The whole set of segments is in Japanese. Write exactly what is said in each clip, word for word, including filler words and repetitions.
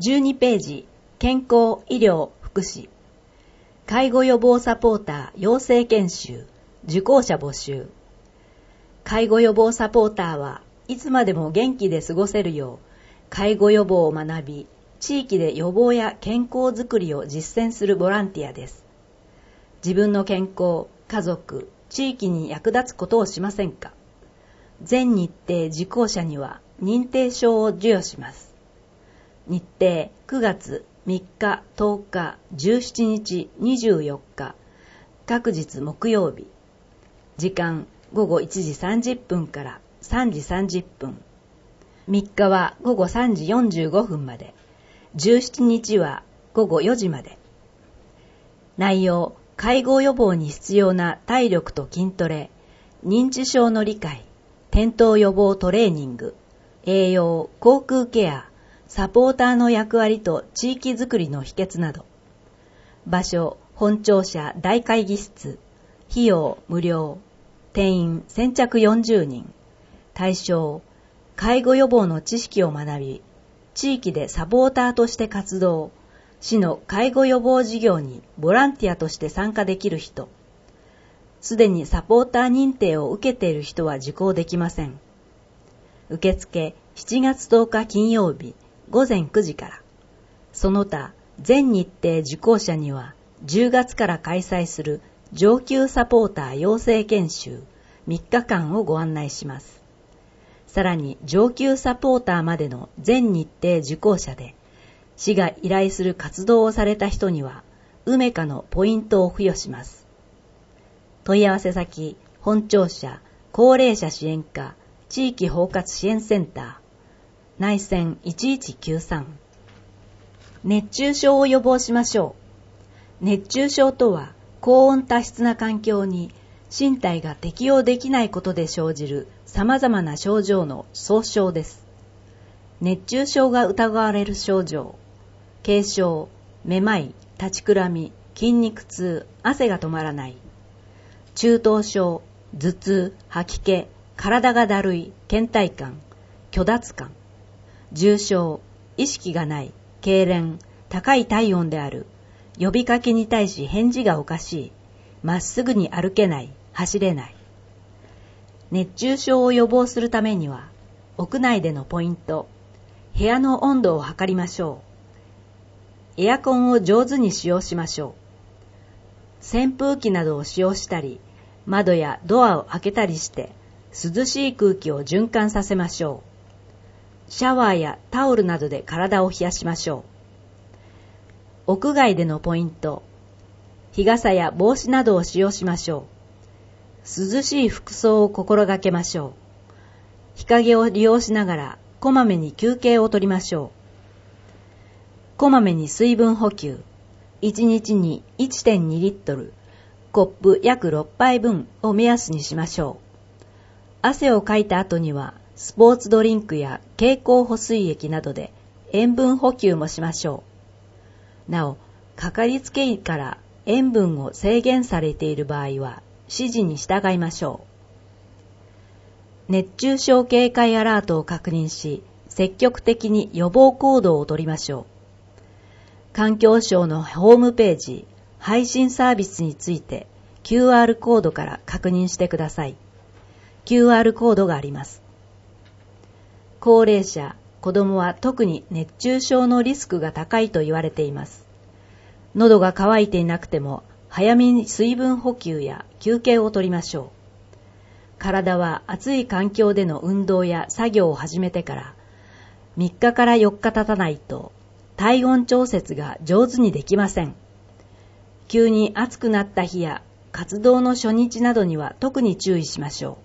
じゅうにページ、健康、医療、福祉。介護予防サポーター養成研修、受講者募集。介護予防サポーターはいつまでも元気で過ごせるよう、介護予防を学び、地域で予防や健康づくりを実践するボランティアです。自分の健康、家族、地域に役立つことをしませんか？全日程受講者には認定証を授与します。日程くがつみっか、とおか、じゅうしちにち、にじゅうよっか、各日木曜日。時間ごごいちじさんじゅっぷんからさんじさんじゅっぷん。みっかはごごさんじよんじゅうごふんまで。じゅうしちにちはごごよじまで。内容、介護予防に必要な体力と筋トレ、認知症の理解、転倒予防トレーニング、栄養、口腔ケア、サポーターの役割と地域づくりの秘訣など。場所、本庁舎大会議室。費用、無料。定員、先着よんじゅうにん。対象、介護予防の知識を学び、地域でサポーターとして活動、市の介護予防事業にボランティアとして参加できる人。すでにサポーター認定を受けている人は受講できません。受付しちがつとおか金曜日ごぜんくじから。その他、全日程受講者にはじゅうがつから開催する上級サポーター養成研修みっかかんをご案内します。さらに上級サポーターまでの全日程受講者で、市が依頼する活動をされた人には、ウメカのポイントを付与します。問い合わせ先、本庁舎、高齢者支援課、地域包括支援センター、内線いちいちきゅうさん。熱中症を予防しましょう。熱中症とは、高温多湿な環境に身体が適応できないことで生じる様々な症状の総称です。熱中症が疑われる症状、軽症、めまい、立ちくらみ、筋肉痛、汗が止まらない。中等症、頭痛、吐き気、体がだるい、倦怠感、虚脱感。重症、意識がない、痙攣、高い体温である、呼びかけに対し返事がおかしい、まっすぐに歩けない、走れない。熱中症を予防するためには、屋内でのポイント、部屋の温度を測りましょう。エアコンを上手に使用しましょう。扇風機などを使用したり、窓やドアを開けたりして、涼しい空気を循環させましょう。シャワーやタオルなどで体を冷やしましょう。屋外でのポイント、日傘や帽子などを使用しましょう。涼しい服装を心がけましょう。日陰を利用しながら、こまめに休憩をとりましょう。こまめに水分補給、いちにちに いってんにリットル、コップ約ろっぱいぶんを目安にしましょう。汗をかいた後には、スポーツドリンクや経口補水液などで塩分補給もしましょう。なお、かかりつけ医から塩分を制限されている場合は指示に従いましょう。熱中症警戒アラートを確認し、積極的に予防行動をとりましょう。環境省のホームページ、配信サービスについて キューアール コードから確認してください。キューアール コードがあります。高齢者、子供は特に熱中症のリスクが高いと言われています。喉が渇いていなくても早めに水分補給や休憩をとりましょう。体は暑い環境での運動や作業を始めてからみっかからよっか経たないと体温調節が上手にできません。急に暑くなった日や活動の初日などには特に注意しましょう。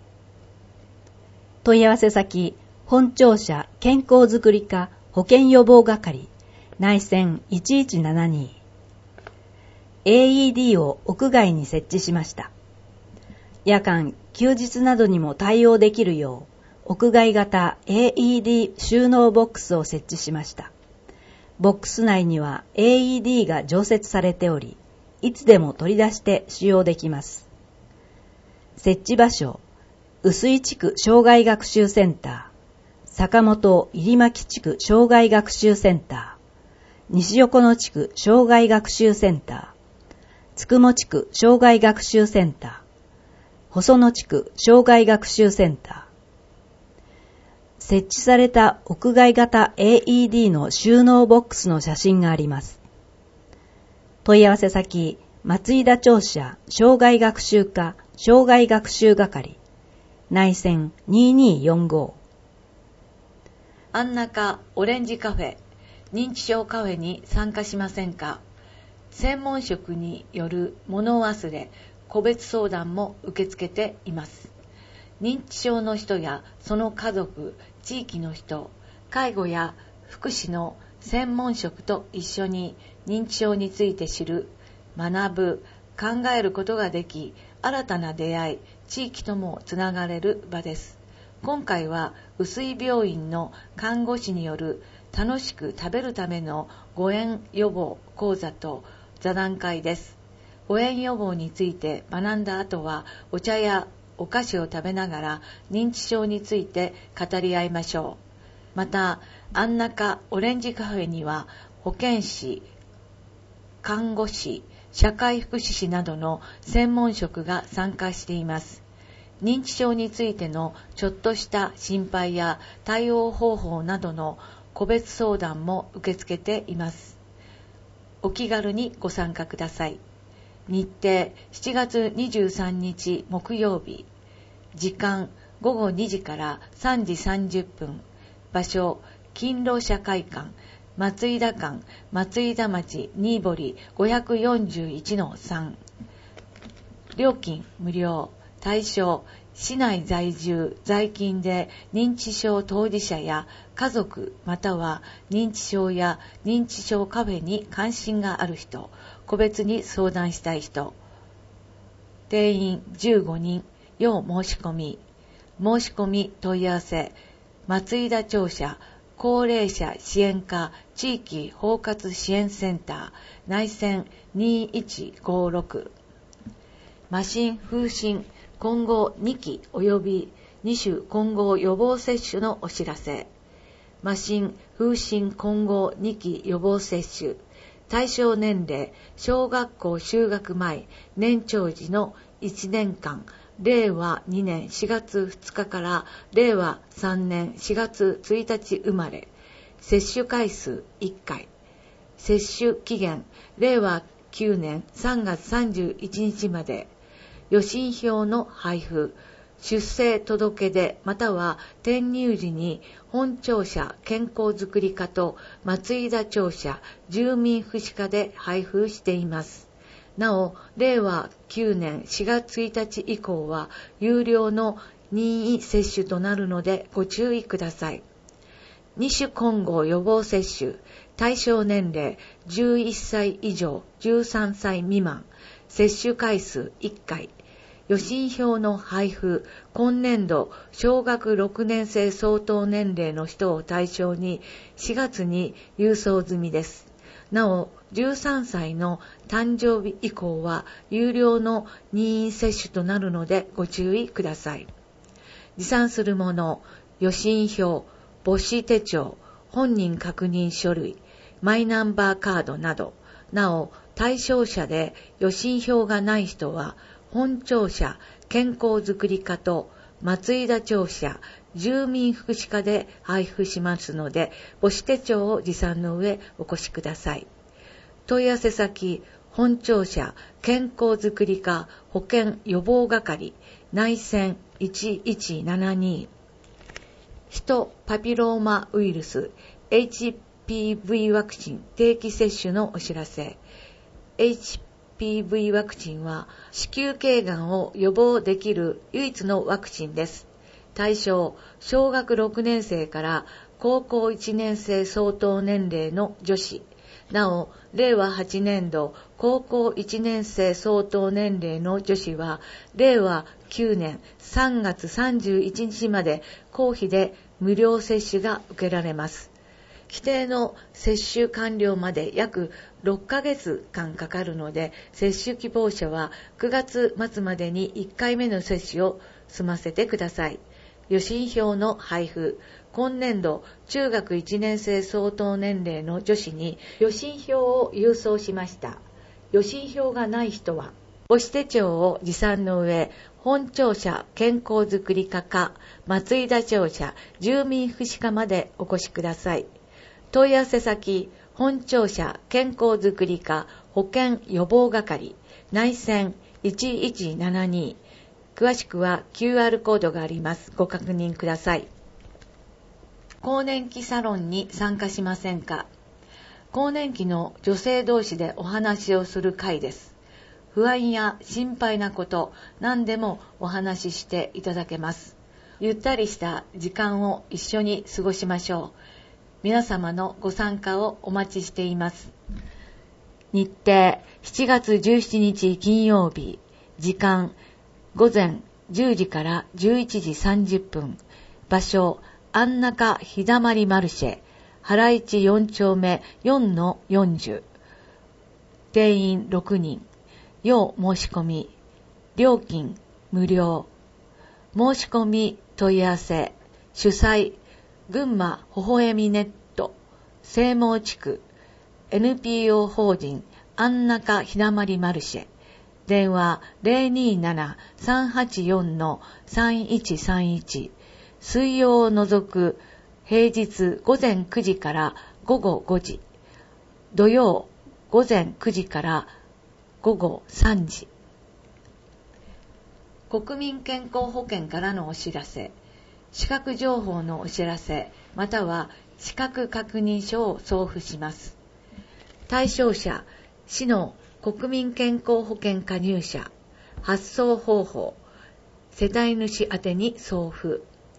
問い合わせ先、本庁舎健康づくり課保健予防係、内線いちいちななに。エーイーディー を屋外に設置しました。夜間、休日などにも対応できるよう、屋外型 エーイーディー 収納ボックスを設置しました。ボックス内には エーイーディー が常設されており、いつでも取り出して使用できます。設置場所、臼井地区障害学習センター、 坂本入巻地区障害学習センター、西横野地区障害学習センター、つくも地区障害学習センター、細野地区障害学習センター。設置された屋外型 エーイーディー の収納ボックスの写真があります。問い合わせ先、松井田庁舎障害学習課障害学習係、内線にーにーよんご。 安中オレンジカフェ、認知症カフェに参加しませんか？専門職による物忘れ、個別相談も受け付けています。認知症の人やその家族、地域の人、介護や福祉の専門職と一緒に認知症について知る、学ぶ、考えることができ、新たな出会い、地域ともつながれる場です。今回は臼井病院の看護師による楽しく食べるための誤嚥予防講座と座談会です。誤嚥予防について学んだ後はお茶やお菓子を食べながら認知症について語り合いましょう。また、安中オレンジカフェには保健師、看護師、社会福祉士などの専門職が参加しています。認知症についてのちょっとした心配や対応方法などの個別相談も受け付けています。お気軽にご参加ください。日程しちがつにじゅうさんにち木曜日、時間ごごにじからさんじさんじゅっぷん、場所勤労者会館、松井田館、松井田町新堀 ごひゃくよんじゅういちのさん。料金無料。対象、市内在住、在勤で認知症当事者や家族または認知症や認知症カフェに関心がある人、個別に相談したい人。定員じゅうごにん、要申し込み。申し込み問い合わせ、松井田庁舎高齢者支援課地域包括支援センター、内線にいちごろく。麻疹風疹混合にき及びに種混合予防接種のお知らせ。麻疹風疹混合にき予防接種。対象年齢、小学校就学前、年長時のいちねんかん、れいわにねんしがつふつかかられいわさんねんしがつついたち生まれ。接種回数いっかい。接種期限、れいわきゅうねんさんがつさんじゅういちにちまで。予診票の配布、出生届出または転入時に本庁舎健康づくり課と松井田庁舎住民福祉課で配布しています。なお、れいわきゅうねんしがつついたち以降は有料の任意接種となるのでご注意ください。に種混合予防接種、対象年齢じゅういっさい以上じゅうさんさい未満、接種回数いっかい。予診票の配布、今年度小学ろくねんせい相当年齢の人を対象にしがつに郵送済みです。なお、じゅうさんさいの誕生日以降は有料の任意接種となるのでご注意ください。持参するもの、予診票、母子手帳、本人確認書類、マイナンバーカードなど、なお、対象者で予診票がない人は、本庁舎健康づくり課と松井田庁舎住民福祉課で配布しますので、母子手帳を持参の上お越しください。問い合わせ先、本庁舎健康づくり課保健予防係、内線いちいちななに。ヒトパピローマウイルス エイチピーブイ ワクチン定期接種のお知らせ。エイチピーブイ ワクチンは子宮頸がんを予防できる唯一のワクチンです。対象、小学ろくねんせいから高校いちねんせい相当年齢の女子。なお、れいわはちねんど高校いちねんせい相当年齢の女子は、れいわきゅうねんさんがつさんじゅういちにちまで公費で無料接種が受けられます。規定の接種完了まで約ろっかげつかんかかるので、接種希望者はくがつまつまでにいっかいめの接種を済ませてください。予診票の配布、 今年度中学いちねん生相当年齢の女子に予診票を郵送しました。予診票がない人は母子手帳を持参の上、本庁舎健康づくり課か松井田庁舎住民福祉課までお越しください。問い合わせ先、本庁舎健康づくり課保健予防係内線いちいちななに、詳しくは キューアール コードがあります。ご確認ください。更年期サロンに参加しませんか？更年期の女性同士でお話をする会です。不安や心配なこと、何でもお話ししていただけます。ゆったりした時間を一緒に過ごしましょう。皆様のご参加をお待ちしています。日程、しちがつじゅうしちにち金曜日、時間、午前じゅうじからじゅういちじさんじゅっぷん、場所、安中日だまりマルシェ、原市よん丁目 よんのよんじゅう、定員ろくにん、要申し込み、料金無料、申し込み問い合わせ、主催、群馬ほほえみネット、西毛地区、エヌピーオー 法人安中日だまりマルシェ、電話 ゼロにーなな さんはちよん さんいちさんいち、水曜を除く平日午前くじから午後ごじ、土曜午前くじから午後さんじ。国民健康保険からのお知らせ、資格情報のお知らせ、または資格確認書を送付します。対象者、市の国民健康保険加入者、発送方法、世帯主宛に送付。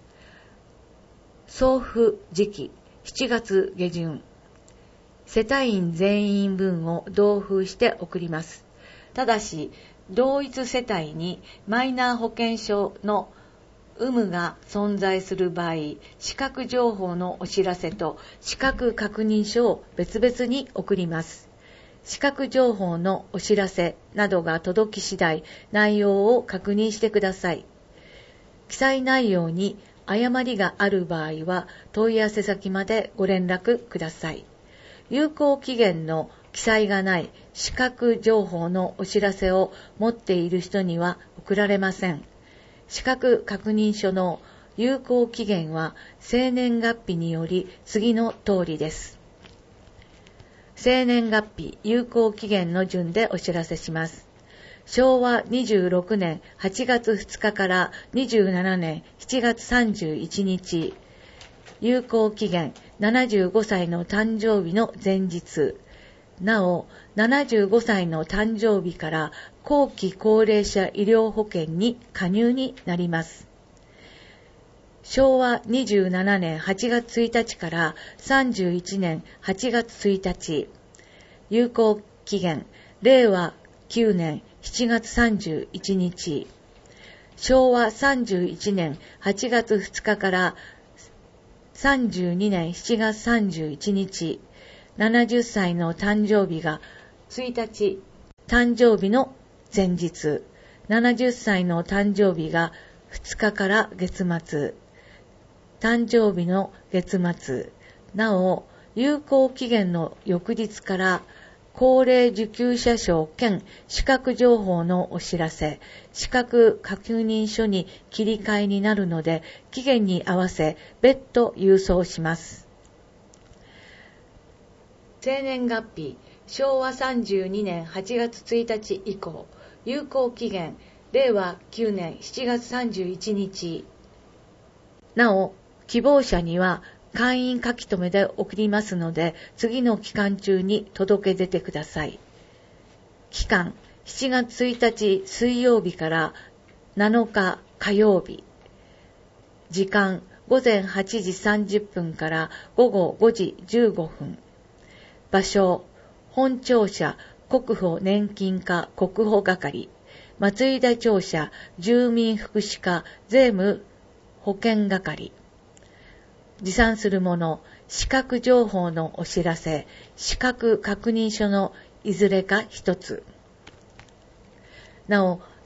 送付時期、しちがつげじゅん。世帯員全員分を同封して送ります。ただし、同一世帯にマイナー保険証の有無が存在する場合、資格情報のお知らせと資格確認書を別々に送ります。資格情報のお知らせなどが届き次第、内容を確認してください。記載内容に誤りがある場合は、問い合わせ先までご連絡ください。有効期限の記載がない資格情報のお知らせを持っている人には送られません。資格確認書の有効期限は生年月日により次の通りです。生年月日有効期限の順でお知らせします。しょうわにじゅうろくねんはちがつふつかからにじゅうななねんしちがつさんじゅういちにち、有効期限ななじゅうごさいの誕生日の前日、なおななじゅうごさいの誕生日から後期高齢者医療保険に加入になります。しょうわにじゅうななねんはちがつついたちからさんじゅういちねんはちがつついたち、有効期限れいわきゅうねんしちがつさんじゅういちにち、しょうわさんじゅういちねんはちがつふつかからさんじゅうにねんしちがつさんじゅういちにち、ななじゅっさいの誕生日がついたち、誕生日の前日、ななじゅっさいの誕生日がふつかから月末、誕生日の月末、なお、有効期限の翌日から高齢受給者証兼資格情報のお知らせ、資格確認書に切り替えになるので、期限に合わせ別途郵送します。生年月日、しょうわさんじゅうにねんはちがつついたち以降、有効期限、れいわきゅうねんしちがつさんじゅういちにち。なお、希望者には会員書き留めで送りますので、次の期間中に届け出てください。期間、しちがつついたち水曜日からなのか火曜日。時間、ごぜんはちじさんじゅっぷんからごごごじじゅうごふん。場所、本庁舎国保年金課国保係、松井田庁舎住民福祉課税務保険係。持参するもの、資格情報のお知らせ、資格確認書のいずれか一つ。なお、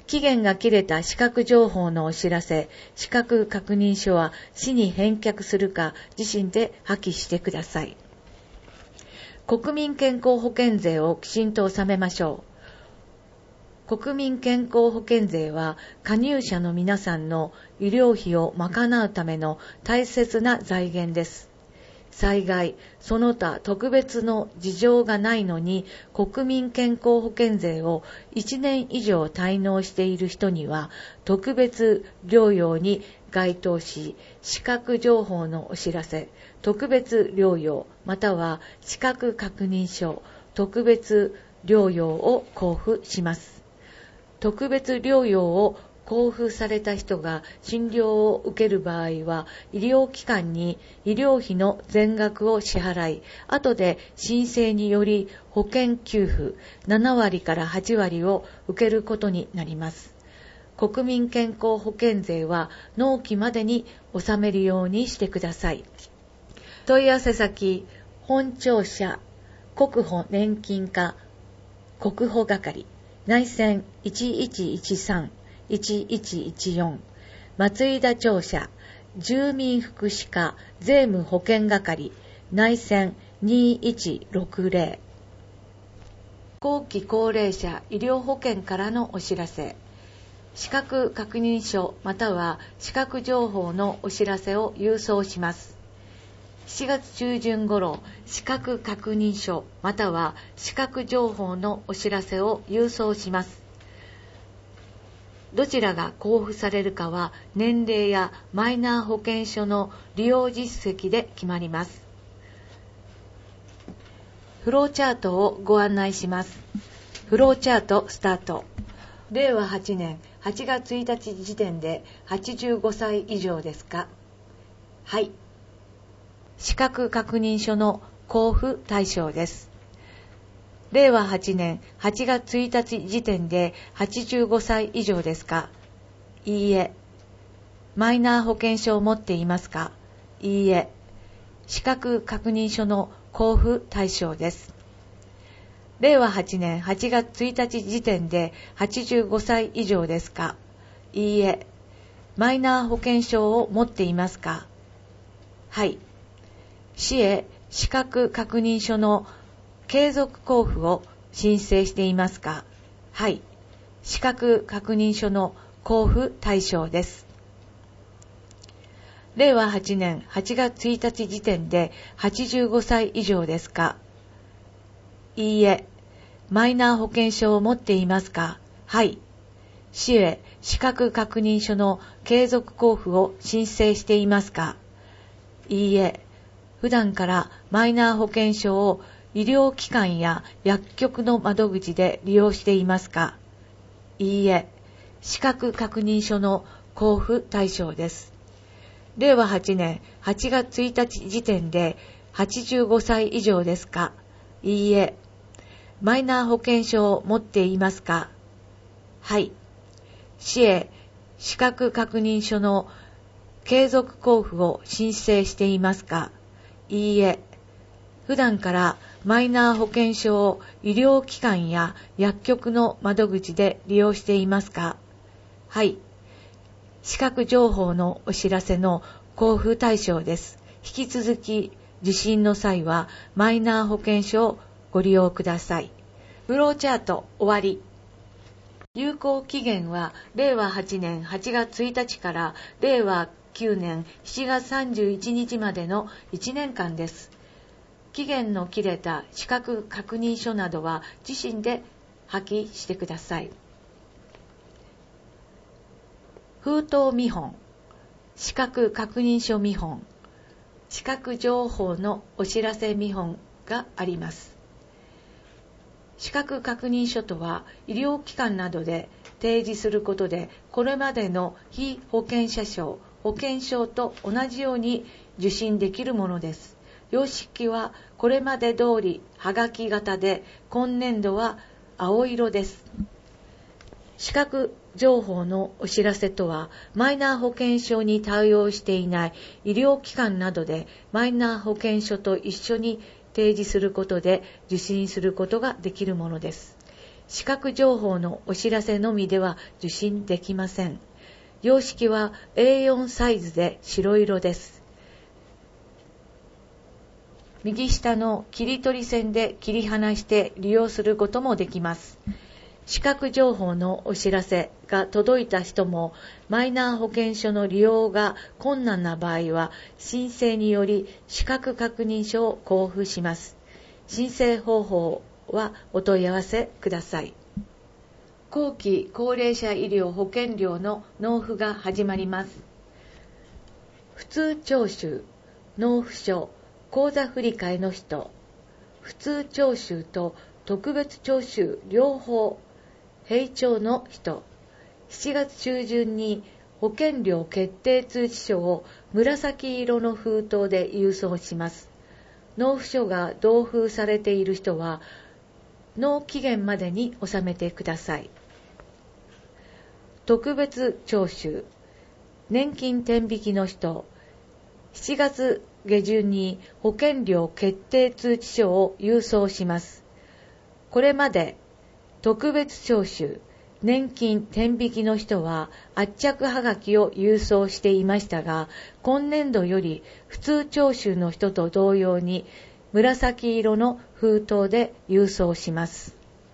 期限が切れた資格情報のお知らせ、資格確認書は市に返却するか自身で破棄してください。国民健康保険税をきちんと納めましょう。国民健康保険税は加入者の皆さんの医療費を賄うための大切な財源です。災害、その他特別の事情がないのに国民健康保険税をいちねん以上滞納している人には特別療養に該当し、資格情報のお知らせ、特別療養または資格確認書、特別療養を交付します。特別療養を交付された人が診療を受ける場合は、医療機関に医療費の全額を支払い、後で申請により保険給付ななわりからはちわりを受けることになります。国民健康保険税は納期までに納めるようにしてください。問い合わせ先、本庁舎、国保年金課、国保係、内線いちいちいちさん、いちいちいちよん、松井田庁舎、住民福祉課税務保険係、内線にいちろくぜろ。後期高齢者医療保険からのお知らせ。資格確認書または資格情報のお知らせを郵送します。しちがつ中旬頃、資格確認書または資格情報のお知らせを郵送します。どちらが交付されるかは年齢やマイナー保険証の利用実績で決まります。フローチャートをご案内します。フローチャートスタート。れいわはちねんはちがつついたち時点ではちじゅうごさい以上ですか？はい。資格確認書の交付対象です。れいわはちねんはちがつついたち時点ではちじゅうごさい以上ですか？いいえ。マイナー保険証を持っていますか？いいえ。資格確認書の交付対象です。れいわはちねんはちがつついたち時点ではちじゅうごさい以上ですか？いいえ。マイナー保険証を持っていますか？はい。市へ資格確認書の継続交付を申請していますか？はい。資格確認書の交付対象です。れいわはちねんはちがつついたち時点ではちじゅうごさい以上ですか？いいえ。マイナー保険証を持っていますか？はい。市へ資格確認書の継続交付を申請していますか？いいえ。普段からマイナー保険証を医療機関や薬局の窓口で利用していますか？いいえ。資格確認書の交付対象です。れいわはちねんはちがつついたち時点ではちじゅうごさい以上ですか？いいえ。マイナー保険証を持っていますか？はい。市へ資格確認書の継続交付を申請していますか？いいえ。普段からマイナー保険証を医療機関や薬局の窓口で利用していますか？はい。資格情報のお知らせの交付対象です。引き続き受診の際はマイナー保険証をご利用ください。フローチャート終わり。有効期限はれいわはちねんはちがつついたちかられいわきゅうねんしちがつさんじゅういちにちまでのいちねんかんです。期限の切れた資格確認書などは自身で破棄してください。封筒見本、資格確認書見本、資格情報のお知らせ見本があります。資格確認書とは医療機関などで提示することで、これまでの被保険者証、保険証と同じように受診できるものです。様式はこれまで通りはがき型で、今年度は青色です。資格情報のお知らせとは、マイナー保険証に対応していない医療機関などでマイナー保険証と一緒に提示することで受診することができるものです。 資格情報のお知らせのみでは受信できません。様式は エーよん サイズで白色です。右下の切り取り線で切り離して利用することもできます。資格情報のお知らせが届いた人もマイナー保険証の利用が困難な場合は申請により資格確認書を交付します。申請方法はお問い合わせください。後期高齢者医療保険料の納付が始まります。普通徴収、納付書、口座振替の人、普通徴収と特別徴収両方、平徴の人、しちがつ中旬に保険料決定通知書を紫色の封筒で郵送します。納付書が同封されている人は、納期限までに納めてください。特別徴収、年金天引きの人、しちがつ下旬に保険料決定通知書を郵送します。これまで特別徴収、年金天引きの人は圧着はがきを郵送していましたが、今年度より普通徴収の人と同様に紫色の封筒で郵送します。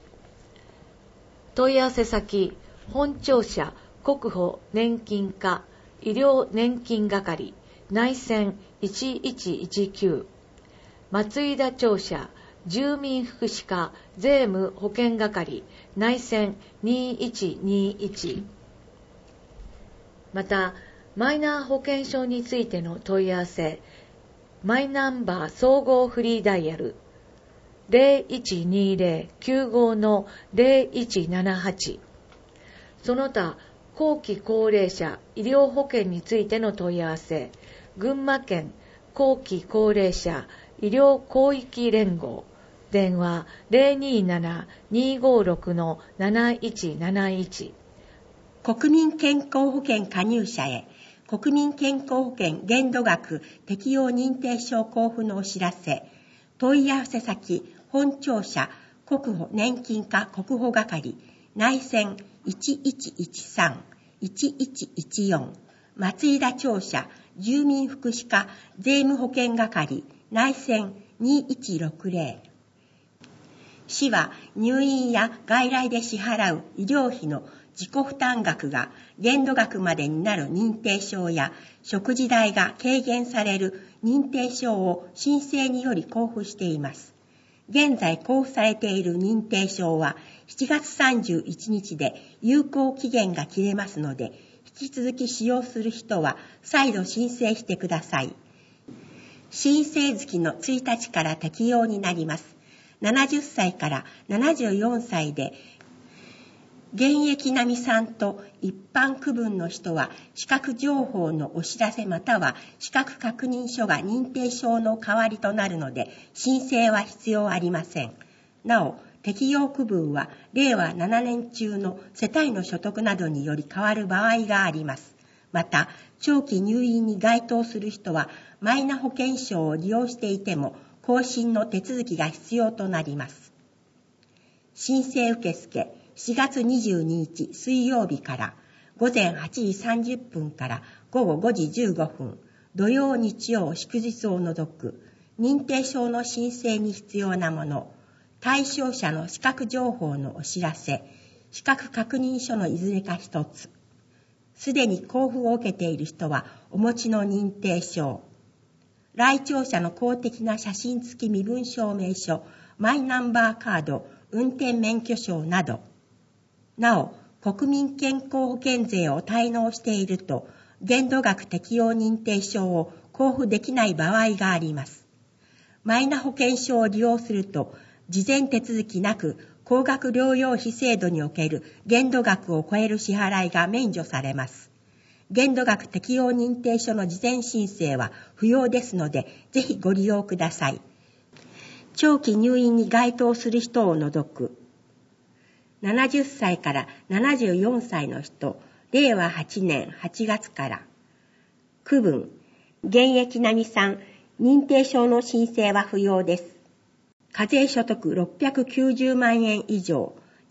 問い合わせ先、本庁舎国保年金課医療年金係内線いちいちいちきゅう、松井田庁舎住民福祉課税務保険係内線にいちにいち。また、マイナー保険証についての問い合わせ、マイナンバー総合フリーダイヤル ゼロいちにゼロ きゅうご のゼロいちななはち。その他、後期高齢者医療保険についての問い合わせ、群馬県後期高齢者医療広域連合電話 ゼロになな にごろく のなないちなないち。 国民健康保険加入者へ国民健康保険限度額適用認定証交付のお知らせ。問い合わせ先、本庁舎国保年金課国保係内線いちいちいちさん いちいちいちよん、松井田庁舎住民福祉課税務保険係内線にいちろくゼロ。市は入院や外来で支払う医療費の自己負担額が限度額までになる認定証や食事代が軽減される認定証を申請により交付しています。現在交付されている認定証はしちがつさんじゅういちにちで有効期限が切れますので、引き続き使用する人は再度申請してください。申請月のついたちから適用になります。ななじゅっさいからななじゅうよんさいで現役並みさんと一般区分の人は資格情報のお知らせまたは資格確認書が認定証の代わりとなるので申請は必要ありません。なお、適用区分はれいわななねん中の世帯の所得などにより変わる場合があります。また、長期入院に該当する人はマイナ保険証を利用していても更新の手続きが必要となります。申請受付しがつにじゅうににち水曜日からごぜんはちじさんじゅっぷんからごごごじじゅうごふん、土曜日曜祝日を除く認定証の申請に必要なもの、対象者の資格情報のお知らせ、資格確認書のいずれか一つ、すでに交付を受けている人はお持ちの認定証、来庁者の公的な写真付き身分証明書、マイナンバーカード、運転免許証など、なお、国民健康保険税を滞納していると、限度額適用認定証を交付できない場合があります。マイナ保険証を利用すると、事前手続きなく、高額療養費制度における限度額を超える支払いが免除されます。限度額適用認定書の事前申請は不要ですので、ぜひご利用ください。長期入院に該当する人を除く、ななじゅっさいからななじゅうよんさいの人、れいわはちねんはちがつから、区分、現役並みさん、認定証の申請は不要です。課税所得ろっぴゃくきゅうじゅうまんえん以上、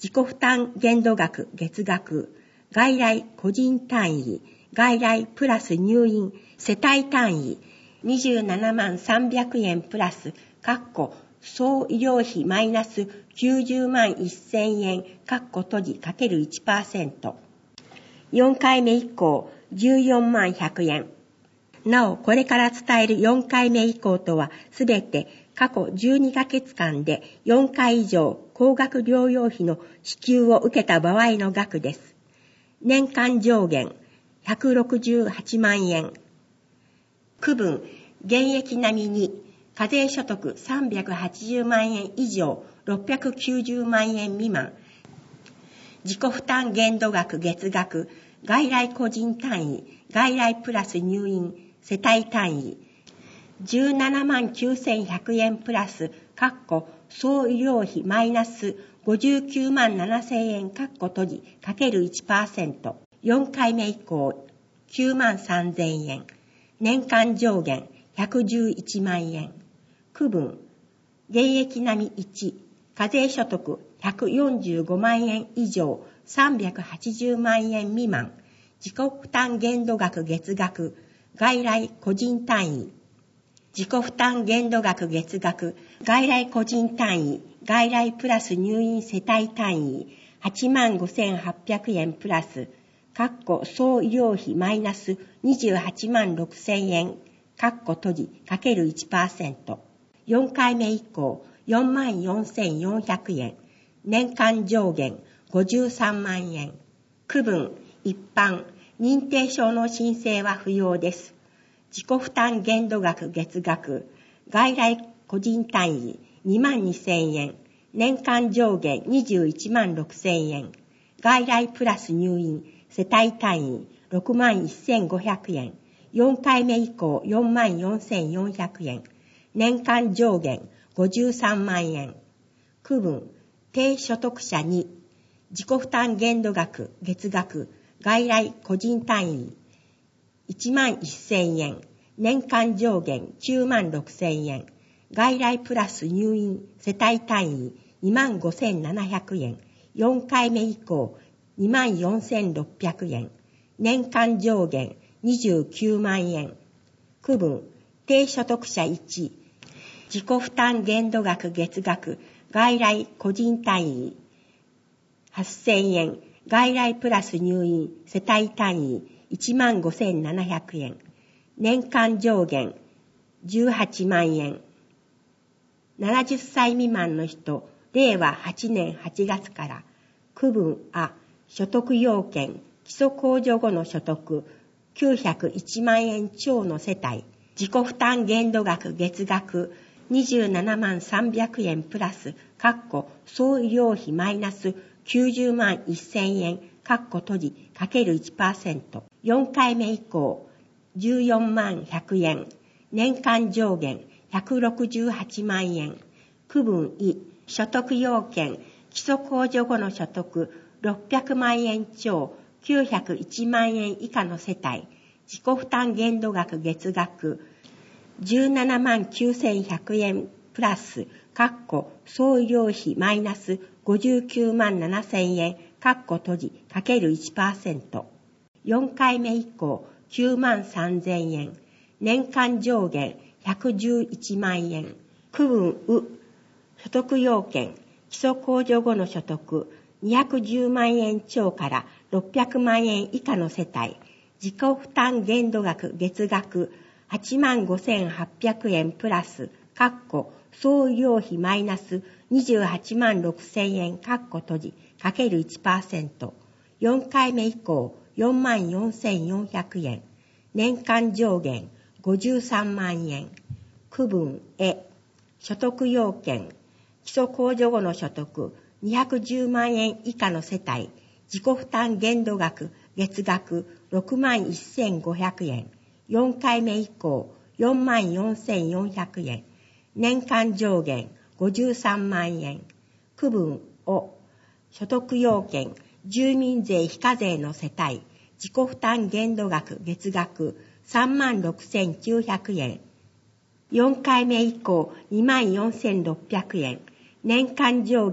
自己負担限度額月額、外来個人単位、外来プラス入院世帯単位、にじゅうななまんさんびゃくえんプラス、括弧総医療費マイナスきゅうじゅうまんせんえん、括弧閉じかけるいちパーセント。よんかいめ以降、じゅうよんまんひゃくえん。なお、これから伝えるよんかいめ以降とは、すべて過去じゅうにかげつかんでよんかい以上高額療養費の支給を受けた場合の額です。年間上限ひゃくろくじゅうはちまんえん。区分、現役並みに課税所得さんびゃくはちじゅうまんえん以上ろっぴゃくきゅうじゅうまんえん未満。自己負担限度額月額、外来個人単位、外来プラス入院世帯単位、じゅうななまんきゅうせんひゃくえんプラス、括弧総医療費マイナスごじゅうきゅうまんななせんえん、括弧閉じかけるいちパーセント。よんかいめ以降、きゅうまんさんぜんえん。年間上限ひゃくじゅういちまんえん。区分、現役並みいち、課税所得ひゃくよんじゅうごまんえん以上さんびゃくはちじゅうまんえん未満、自己負担限度額月額、外来個人単位、自己負担限度額月額、外来個人単位、外来プラス入院世帯単位、はちまんごせんはっぴゃくえんプラス、括弧総医療費マイナスにじゅうはちまんろくせんえん、括弧閉じかけるいちパーセント。よんかいめ以降、よんまんよんせんよんひゃくえん。年間上限ごじゅうさんまんえん。区分、一般、認定証の申請は不要です。自己負担限度額月額、外来個人単位にまんにせんえん。年間上限にじゅういちまんろくせんえん。外来プラス入院世帯単位ろくまんせんごひゃくえん。よんかいめ以降よんまんよんせんよんひゃくえん。年間上限ごじゅうさんまんえん。区分、低所得者に、自己負担限度額月額、外来個人単位いちまんせんえん。年間上限きゅうまんろくせんえん。外来プラス入院世帯単位にまんごせんななひゃくえん。よんかいめ以降にまんよんせんろっぴゃくえん。年間上限にじゅうきゅうまんえん。区分、低所得者いち、自己負担限度額月額、外来個人単位はっせんえん。外来プラス入院世帯単位いちまんごせんななひゃくえん。年間上限じゅうはちまんえん。ななじゅっさい未満の人、れいわはちねんはちがつから、区分あ、所得要件、基礎控除後の所得、きゅうひゃくいちまんえん超の世帯、自己負担限度額月額にじゅうななまんさんびゃくえんプラス、括弧総医療費マイナスきゅうじゅうまんせんえん、括弧閉じかけるいちパーセント。よんかいめ以降、じゅうよんまんひゃくえん。年間上限ひゃくろくじゅうはちまんえん。区分い、所得要件、基礎控除後の所得ろっぴゃくまんえん超きゅうひゃくいちまんえん以下の世帯、自己負担限度額月額じゅうななまんきゅうせんひゃくえんプラス、括弧総医療費マイナスごじゅうきゅうまんななせんえん、括弧閉じかけるいちパーセント。よんかいめ以降きゅうまんさんぜんえん。年間上限ひゃくじゅういちまんえん。区分う、所得要件、基礎控除後の所得にひゃくじゅうまんえん超からろっぴゃくまんえん以下の世帯、自己負担限度額月額はちまんごせんはっぴゃくえんプラス、括弧総医療費マイナスにじゅうはちまんろくせんえん、括弧閉じかけるいちパーセント。よんかいめ以降よんまんよんせんよんひゃくえん。年間上限ごじゅうさんまんえん。区分え、所得要件、基礎控除後の所得にひゃくじゅうまんえん以下の世帯、自己負担限度額月額ろくまんせんごひゃくえん。よんかいめ以降よんまんよんせんよんひゃくえん。年間上限ごじゅうさんまんえん。区分お、所得要件、住民税非課税の世帯、自己負担限度額月額さんまんろくせんきゅうひゃくえん。よんかいめ以降にまんよんせんろっぴゃくえん。年間上限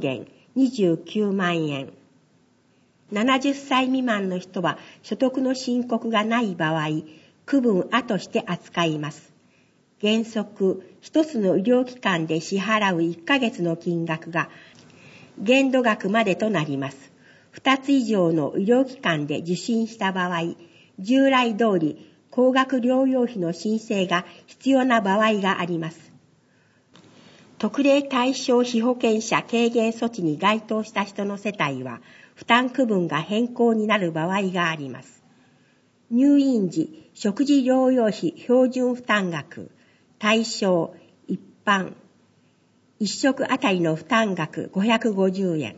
にじゅうきゅうまんえん。ななじゅっさい未満の人は所得の申告がない場合、区分あとして扱います。原則、一つの医療機関で支払ういっかげつの金額が限度額までとなります。二つ以上の医療機関で受診した場合、従来通り高額療養費の申請が必要な場合があります。特例対象被保険者軽減措置に該当した人の世帯は、負担区分が変更になる場合があります。入院時、食事療養費標準負担額、対象、一般、一食あたりの負担額ごひゃくごじゅうえん。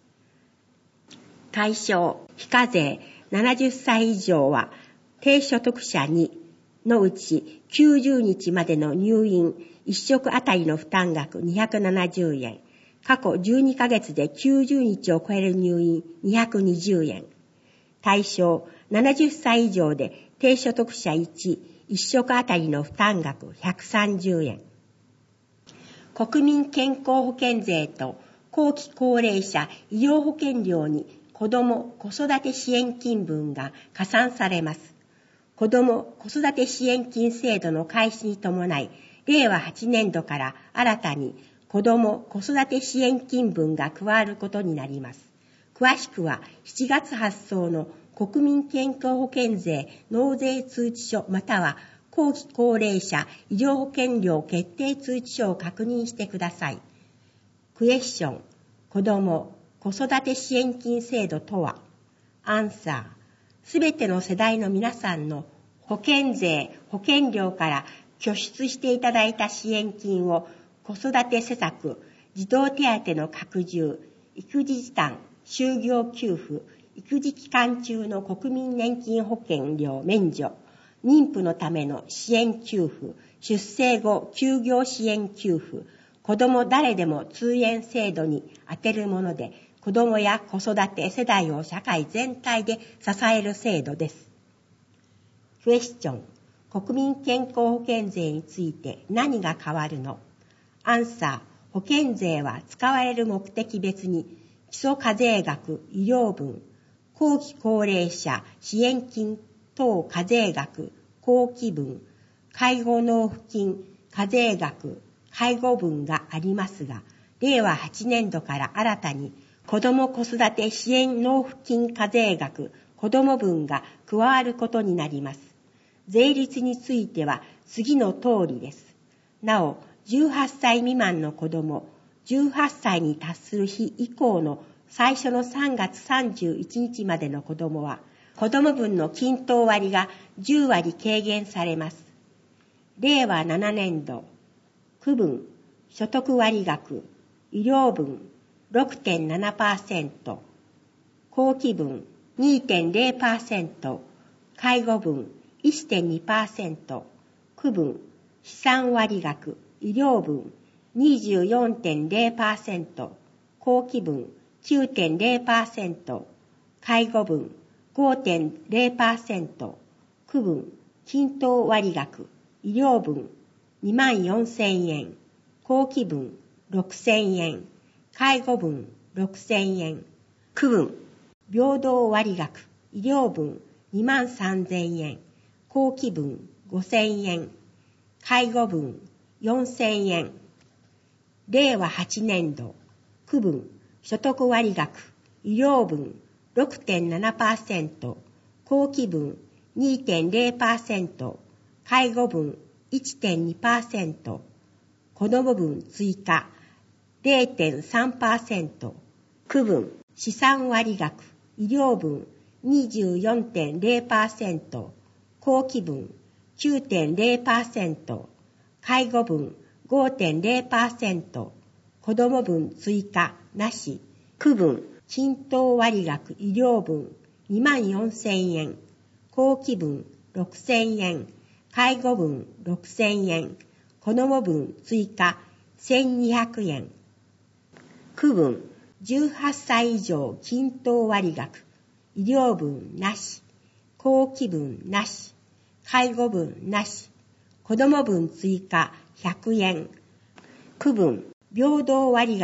対象、非課税、ななじゅっさい以上は、低所得者にのうちきゅうじゅうにちまでの入院、一食あたりの負担額にひゃくななじゅうえん。過去じゅうにかげつできゅうじゅうにちを超える入院にひゃくにじゅうえん。対象ななじゅっさい以上で低所得者いち、一食あたりの負担額ひゃくさんじゅうえん。国民健康保険税と後期高齢者医療保険料に子ども・子育て支援金分が加算されます。子ども・子育て支援金制度の開始に伴い、れいわはちねんどから新たに子ども・子育て支援金分が加わることになります。詳しくはしちがつ発送の国民健康保険税納税通知書または後期高齢者医療保険料決定通知書を確認してください。クエスチョン、子ども・子育て支援金制度とは？アンサー、すべての世代の皆さんの保険税・保険料から拠出していただいた支援金を子育て施策、児童手当の拡充、育児時短、就業給付、育児期間中の国民年金保険料免除、妊婦のための支援給付、出生後休業支援給付、子ども誰でも通園制度に充てるもので、子どもや子育て世代を社会全体で支える制度です。クエスチョン、国民健康保険税について何が変わるの？アンサー、保険税は使われる目的別に基礎課税額、医療分、後期高齢者支援金等課税額、後期分、介護納付金課税額、介護分がありますが、れいわはちねんどから新たに子ども子育て支援納付金課税額、子ども分が加わることになります。税率については次の通りです。なお、じゅうはっさい未満の子ども、じゅうはっさいに達する日以降の最初のさんがつさんじゅういちにちまでの子どもは、子ども分の均等割がじゅうわり軽減されます。れいわななねんど、区分、所得割額、医療分 ろくてんななパーセント、後期分 にてんれいパーセント、介護分 いってんにパーセント、区分、資産割額、医療分 にじゅうよんてんれいパーセント、後期分 きゅうてんれいパーセント、介護分 ごてんれいパーセント、区分、均等割額、医療分にまんよんせんえん、後期分ろくせんえん、介護分ろくせんえん、区分、平等割額、医療分にまんさんぜんえん、後期分ごせんえん、介護分よんせんえん。れいわはちねんど、区分、所得割額、医療分 ろくてんななパーセント、後期分 にてんれいパーセント、介護分 いってんにパーセント、子ども分追加 れいてんさんパーセント、区分、資産割額、医療分 にじゅうよんてんれいパーセント、後期分 きゅうてんれいパーセント、介護分 ごてんれいパーセント、子ども分追加なし、区分、均等割額医療分にまんよんせんえん、後期分ろくせんえん、介護分ろくせんえん、子ども分追加せんにひゃくえん。区分、じゅうはっさい以上均等割額、医療分なし、後期分なし、介護分なし、子ども分追加ひゃくえん。区分、平等割額、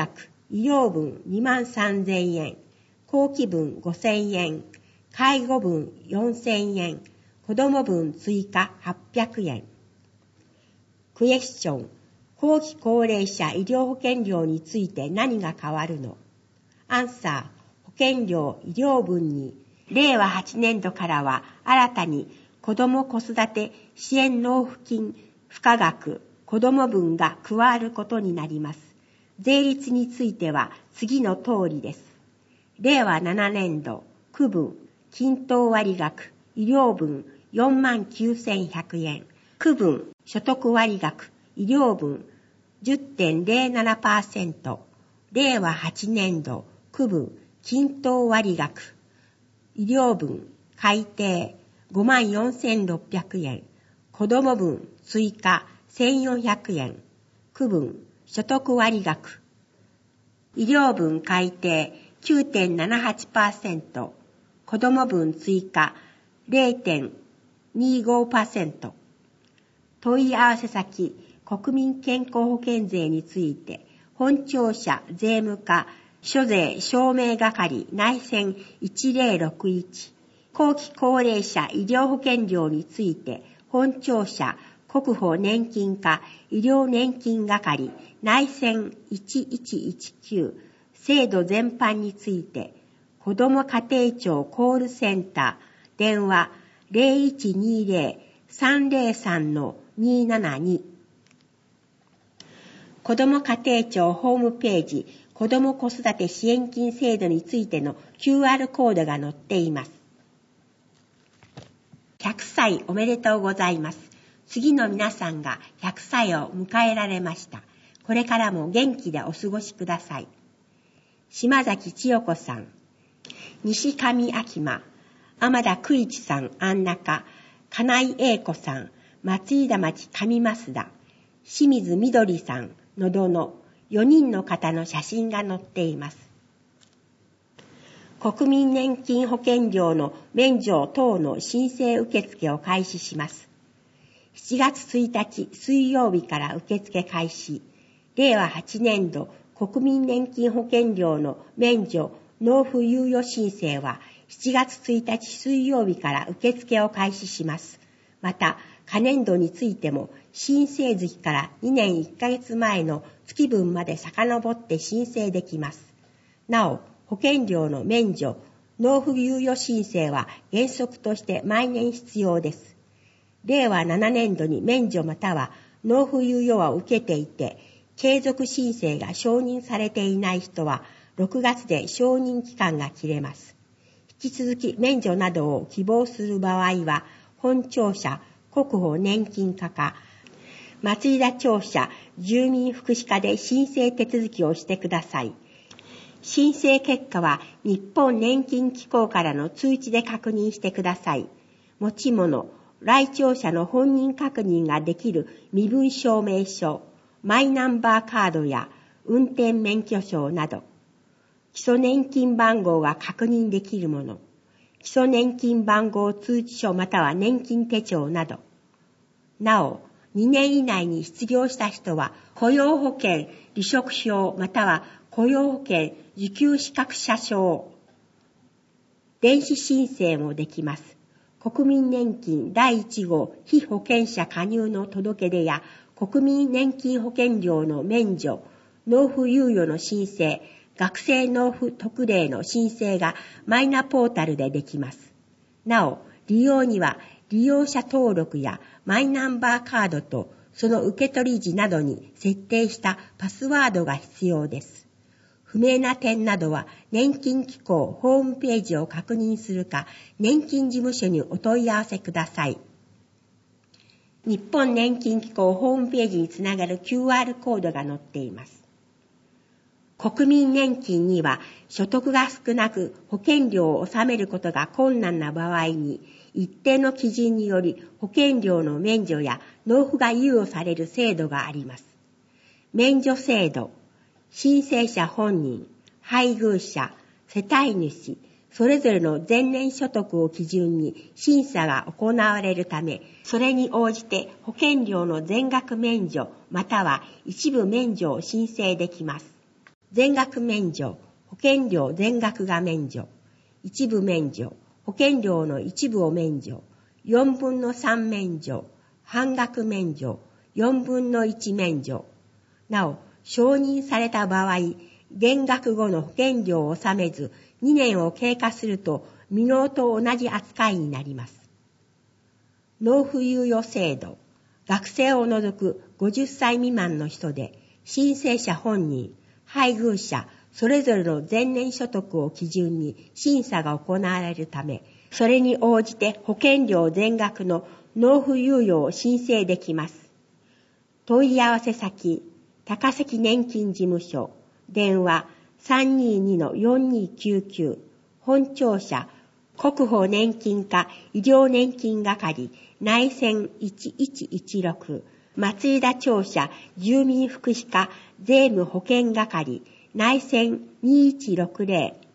医療分にまんさんぜんえん、後期分ごせんえん、介護分よんせんえん、子ども分追加はっぴゃくえん。クエスチョン、後期高齢者医療保険料について何が変わるの？アンサー、保険料医療分に、れいわはちねんどからは新たに子ども子育て支援納付金付加額子ども分が加わることになります。税率については次の通りです。れいわななねんど、区分、均等割額、医療分よんまんきゅうせんひゃくえん、区分、所得割額、医療分 じゅってんぜろななパーセント、れいわはちねんど、区分、均等割額、医療分、改定ごまんよんせんろっぴゃくえん、子ども分追加せんよんひゃくえん、区分、所得割額、医療分改定 きゅうてんななはちパーセント、子ども分追加 れいてんにごパーセント。問い合わせ先、国民健康保険税について、本庁舎税務課諸税証明係内線いちぜろろくいち、後期高齢者医療保険料について、本庁舎国保年金課医療年金係内線いちいちいちきゅう、制度全般について、子ども家庭庁コールセンター、電話 ゼロいちにゼロ さんゼロさん にーななに。子ども家庭庁ホームページ、子ども子育て支援金制度についての キューアール コードが載っています。ひゃくさいおめでとうございます。次の皆さんがひゃくさいを迎えられました。これからも元気でお過ごしください。島崎千代子さん、西上秋間、天田久一さん、安中、金井英子さん、松井田町上増田、清水みどりさん、のどのよにんの方の写真が載っています。国民年金保険料の免除等の申請受付を開始します。しちがつついたち水曜日から受付開始。れいわはちねんど国民年金保険料の免除納付猶予申請はしちがつついたち水曜日から受付を開始します。また、可年度についても申請月からにねんいっかげつまえの月分まで遡って申請できます。なお、保険料の免除、納付猶予申請は原則として毎年必要です。れいわななねんどに免除または納付猶予は受けていて、継続申請が承認されていない人はろくがつで承認期間が切れます。引き続き免除などを希望する場合は、本庁舎国保年金課か松井田庁舎住民福祉課で申請手続きをしてください。申請結果は日本年金機構からの通知で確認してください。持ち物、来庁者の本人確認ができる身分証明書、マイナンバーカードや運転免許証など、基礎年金番号が確認できるもの、基礎年金番号通知書または年金手帳など。なお、にねん以内に失業した人は雇用保険離職証または雇用保険受給資格者証、電子申請もできます。国民年金だいいち号被保険者加入の届出や国民年金保険料の免除、納付猶予の申請、学生納付特例の申請がマイナポータルでできます。なお、利用には利用者登録やマイナンバーカードとその受取時などに設定したパスワードが必要です。不明な点などは年金機構ホームページを確認するか年金事務所にお問い合わせください。日本年金機構ホームページにつながる キューアール コードが載っています。国民年金には所得が少なく保険料を納めることが困難な場合に一定の基準により保険料の免除や納付が猶予される制度があります。免除制度、申請者本人、配偶者、世帯主、それぞれの前年所得を基準に審査が行われるため、それに応じて保険料の全額免除または一部免除を申請できます。 全額免除、保険料全額が免除、一部免除、保険料の一部を免除、四分の三免除、半額免除、四分の一免除。なお、承認された場合、減額後の保険料を納めずにねんを経過すると未納と同じ扱いになります。納付猶予制度。学生を除くごじゅっさい未満の人で、申請者本人、配偶者、それぞれの前年所得を基準に審査が行われるため、それに応じて保険料全額の納付猶予を申請できます。問い合わせ先、高崎年金事務所、電話 さんにーにーよんにーきゅうきゅう、本庁舎、国保年金課医療年金係、内線いちいちいちろく、松井田庁舎住民福祉課税務保険係、内線にいちろくぜろ、